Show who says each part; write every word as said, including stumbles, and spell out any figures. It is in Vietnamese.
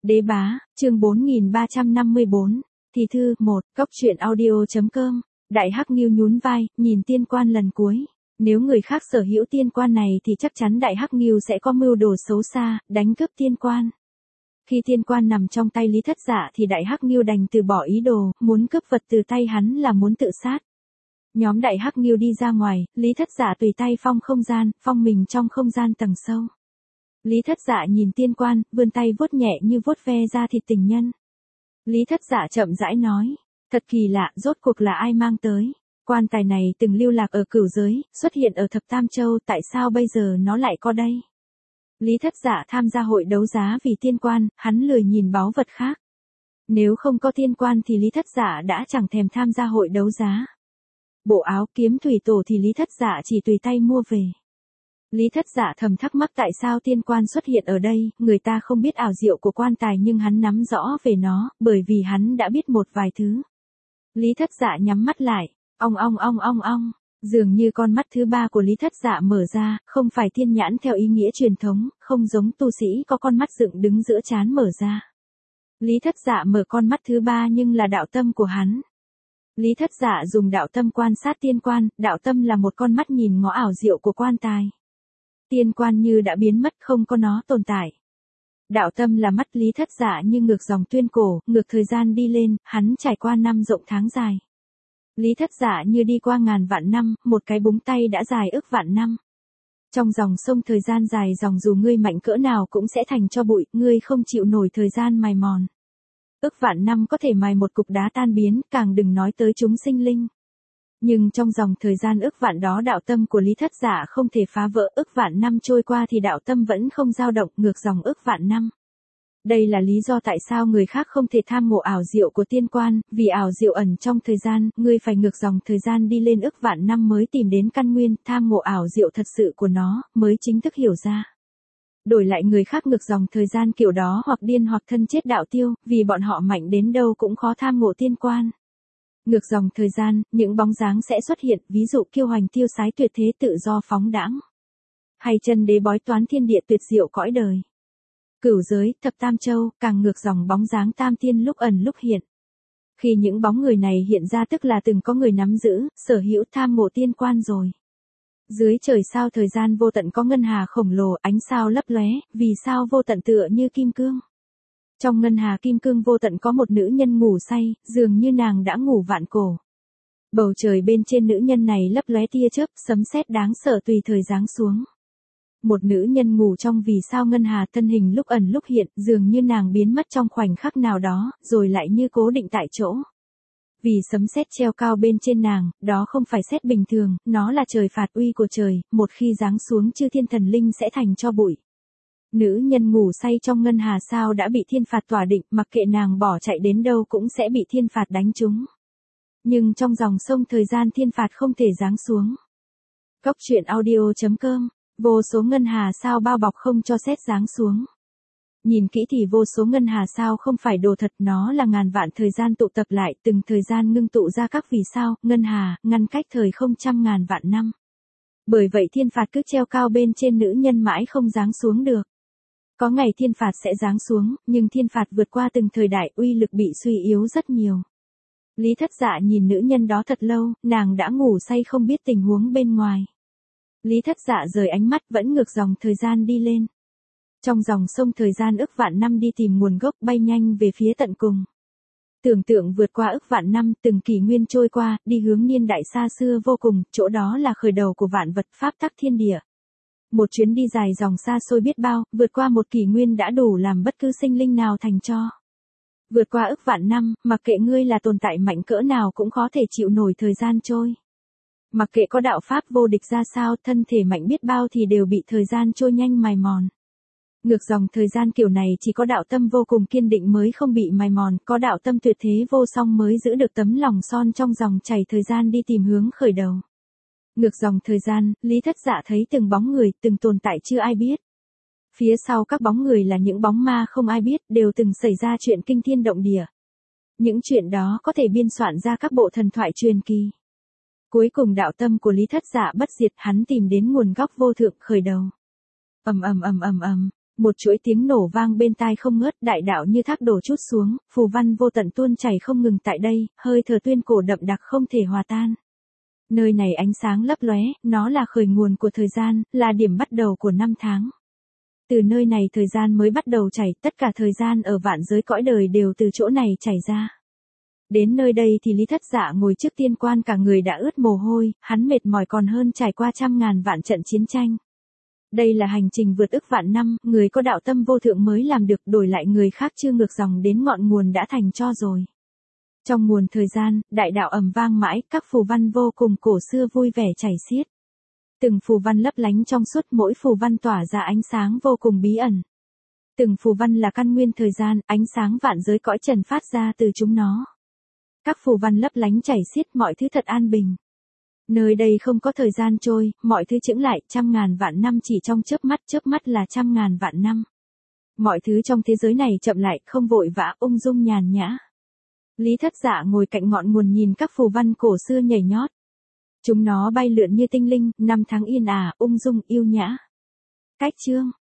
Speaker 1: Đế bá, chương bốn nghìn ba trăm năm mươi bốn, thì thư, một, cốc truyện audio.com, Đại Hắc Ngưu nhún vai, nhìn tiên quan lần cuối. Nếu người khác sở hữu tiên quan này thì chắc chắn Đại Hắc Ngưu sẽ có mưu đồ xấu xa, đánh cướp tiên quan. Khi tiên quan nằm trong tay Lý Thất Dạ thì Đại Hắc Ngưu đành từ bỏ ý đồ, muốn cướp vật từ tay hắn là muốn tự sát. Nhóm Đại Hắc Ngưu đi ra ngoài, Lý Thất Dạ tùy tay phong không gian, phong mình trong không gian tầng sâu. Lý Thất Dạ nhìn tiên quan, vươn tay vuốt nhẹ như vuốt ve da thịt tình nhân. Lý Thất Dạ chậm rãi nói, thật kỳ lạ, rốt cuộc là ai mang tới. Quan tài này từng lưu lạc ở cửu giới, xuất hiện ở thập tam châu, tại sao bây giờ nó lại có đây? Lý Thất Dạ tham gia hội đấu giá vì tiên quan, hắn lười nhìn báu vật khác. Nếu không có tiên quan thì Lý Thất Dạ đã chẳng thèm tham gia hội đấu giá. Bộ áo kiếm thủy tổ thì Lý Thất Dạ chỉ tùy tay mua về. Lý Thất Dạ thầm thắc mắc tại sao tiên quan xuất hiện ở đây, người ta không biết ảo diệu của quan tài nhưng hắn nắm rõ về nó, bởi vì hắn đã biết một vài thứ. Lý Thất Dạ nhắm mắt lại, ong ong ong ong ong, dường như con mắt thứ ba của Lý Thất Dạ mở ra, không phải thiên nhãn theo ý nghĩa truyền thống, không giống tu sĩ có con mắt dựng đứng giữa trán mở ra. Lý Thất Dạ mở con mắt thứ ba nhưng là đạo tâm của hắn. Lý Thất Dạ dùng đạo tâm quan sát tiên quan, đạo tâm là một con mắt nhìn ngó ảo diệu của quan tài. Tiên quan như đã biến mất, không có nó tồn tại. Đạo tâm là mắt Lý Thất Dạ như ngược dòng tuyên cổ, ngược thời gian đi lên, hắn trải qua năm rộng tháng dài. Lý Thất Dạ như đi qua ngàn vạn năm, một cái búng tay đã dài ức vạn năm. Trong dòng sông thời gian dài dòng dù ngươi mạnh cỡ nào cũng sẽ thành cho bụi, ngươi không chịu nổi thời gian mài mòn. Ức vạn năm có thể mài một cục đá tan biến, càng đừng nói tới chúng sinh linh. Nhưng trong dòng thời gian ức vạn đó đạo tâm của Lý Thất Dạ không thể phá vỡ, ức vạn năm trôi qua thì đạo tâm vẫn không dao động, ngược dòng ức vạn năm. Đây là lý do tại sao người khác không thể tham ngộ ảo diệu của tiên quan, vì ảo diệu ẩn trong thời gian, ngươi phải ngược dòng thời gian đi lên ức vạn năm mới tìm đến căn nguyên, tham ngộ ảo diệu thật sự của nó, mới chính thức hiểu ra. Đổi lại người khác ngược dòng thời gian kiểu đó hoặc điên hoặc thân chết đạo tiêu, vì bọn họ mạnh đến đâu cũng khó tham ngộ tiên quan. Ngược dòng thời gian, những bóng dáng sẽ xuất hiện, ví dụ kiêu hoành tiêu sái tuyệt thế tự do phóng đãng. Hay chân đế bói toán thiên địa tuyệt diệu cõi đời. Cửu giới, thập tam châu, càng ngược dòng bóng dáng tam tiên lúc ẩn lúc hiện. Khi những bóng người này hiện ra tức là từng có người nắm giữ, sở hữu tham ngộ tiên quan rồi. Dưới trời sao thời gian vô tận có ngân hà khổng lồ, ánh sao lấp lóe, vì sao vô tận tựa như kim cương. Trong ngân hà kim cương vô tận có một nữ nhân ngủ say, dường như nàng đã ngủ vạn cổ. Bầu trời bên trên nữ nhân này lấp lóe tia chớp, sấm sét đáng sợ tùy thời giáng xuống. Một nữ nhân ngủ trong vì sao ngân hà, thân hình lúc ẩn lúc hiện, dường như nàng biến mất trong khoảnh khắc nào đó, rồi lại như cố định tại chỗ. Vì sấm sét treo cao bên trên nàng, đó không phải sét bình thường, nó là trời phạt uy của trời, một khi giáng xuống chư thiên thần linh sẽ thành cho bụi. Nữ nhân ngủ say trong ngân hà sao đã bị thiên phạt tỏa định, mặc kệ nàng bỏ chạy đến đâu cũng sẽ bị thiên phạt đánh trúng. Nhưng trong dòng sông thời gian thiên phạt không thể giáng xuống. Cốc truyện audio.com, vô số ngân hà sao bao bọc không cho sét giáng xuống. Nhìn kỹ thì vô số ngân hà sao không phải đồ thật, nó là ngàn vạn thời gian tụ tập lại, từng thời gian ngưng tụ ra các vì sao, ngân hà, ngăn cách thời không trăm ngàn vạn năm. Bởi vậy thiên phạt cứ treo cao bên trên nữ nhân mãi không giáng xuống được. Có ngày thiên phạt sẽ giáng xuống, nhưng thiên phạt vượt qua từng thời đại, uy lực bị suy yếu rất nhiều. Lý Thất Dạ nhìn nữ nhân đó thật lâu, nàng đã ngủ say không biết tình huống bên ngoài. Lý Thất Dạ rời ánh mắt vẫn ngược dòng thời gian đi lên. Trong dòng sông thời gian ức vạn năm đi tìm nguồn gốc, bay nhanh về phía tận cùng. Tưởng tượng vượt qua ức vạn năm, từng kỷ nguyên trôi qua, đi hướng niên đại xa xưa vô cùng, chỗ đó là khởi đầu của vạn vật pháp tắc thiên địa. Một chuyến đi dài dòng xa xôi biết bao, vượt qua một kỷ nguyên đã đủ làm bất cứ sinh linh nào thành cho. Vượt qua ức vạn năm, mặc kệ ngươi là tồn tại mạnh cỡ nào cũng khó thể chịu nổi thời gian trôi. Mặc kệ có đạo pháp vô địch ra sao, thân thể mạnh biết bao thì đều bị thời gian trôi nhanh mài mòn. Ngược dòng thời gian kiểu này chỉ có đạo tâm vô cùng kiên định mới không bị mài mòn, có đạo tâm tuyệt thế vô song mới giữ được tấm lòng son trong dòng chảy thời gian đi tìm hướng khởi đầu. Ngược dòng thời gian, Lý Thất Dạ thấy từng bóng người, từng tồn tại chưa ai biết. Phía sau các bóng người là những bóng ma không ai biết, đều từng xảy ra chuyện kinh thiên động địa. Những chuyện đó có thể biên soạn ra các bộ thần thoại truyền kỳ. Cuối cùng đạo tâm của Lý Thất Dạ bất diệt, hắn tìm đến nguồn gốc vô thượng khởi đầu. Ầm ầm ầm ầm ầm, Một chuỗi tiếng nổ vang bên tai không ngớt, đại đạo như thác đổ trút xuống, phù văn vô tận tuôn chảy không ngừng tại đây, hơi thở tuyên cổ đậm đặc không thể hòa tan. Nơi này ánh sáng lấp lóe, nó là khởi nguồn của thời gian, là điểm bắt đầu của năm tháng. Từ nơi này thời gian mới bắt đầu chảy, tất cả thời gian ở vạn giới cõi đời đều từ chỗ này chảy ra. Đến nơi đây thì Lý Thất Dạ ngồi trước tiên quan cả người đã ướt mồ hôi, hắn mệt mỏi còn hơn trải qua trăm ngàn vạn trận chiến tranh. Đây là hành trình vượt ức vạn năm, người có đạo tâm vô thượng mới làm được, đổi lại người khác chưa ngược dòng đến ngọn nguồn đã thành cho rồi. Trong nguồn thời gian, đại đạo ầm vang mãi, các phù văn vô cùng cổ xưa vui vẻ chảy xiết. Từng phù văn lấp lánh trong suốt, mỗi phù văn tỏa ra ánh sáng vô cùng bí ẩn. Từng phù văn là căn nguyên thời gian, ánh sáng vạn giới cõi trần phát ra từ chúng nó. Các phù văn lấp lánh chảy xiết, mọi thứ thật an bình. Nơi đây không có thời gian trôi, mọi thứ chững lại, trăm ngàn vạn năm chỉ trong chớp mắt, chớp mắt là trăm ngàn vạn năm. Mọi thứ trong thế giới này chậm lại, không vội vã, ung dung nhàn nhã. Lý Thất Dạ ngồi cạnh ngọn nguồn nhìn các phù văn cổ xưa nhảy nhót. Chúng nó bay lượn như tinh linh, năm tháng yên ả, ung dung yêu nhã. Cách chương